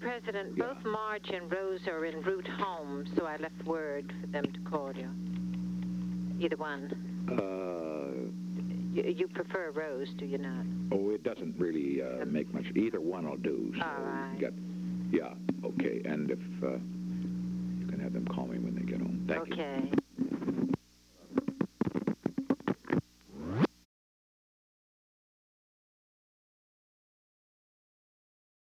President, Yeah. both Marge and Rose are en route home, so I left word for them to call you. Either one. You prefer Rose, do you not? Oh, it doesn't really make much. Either one will do. So All right. yeah, okay. And if you can have them call me when they get home. Thank you. Okay.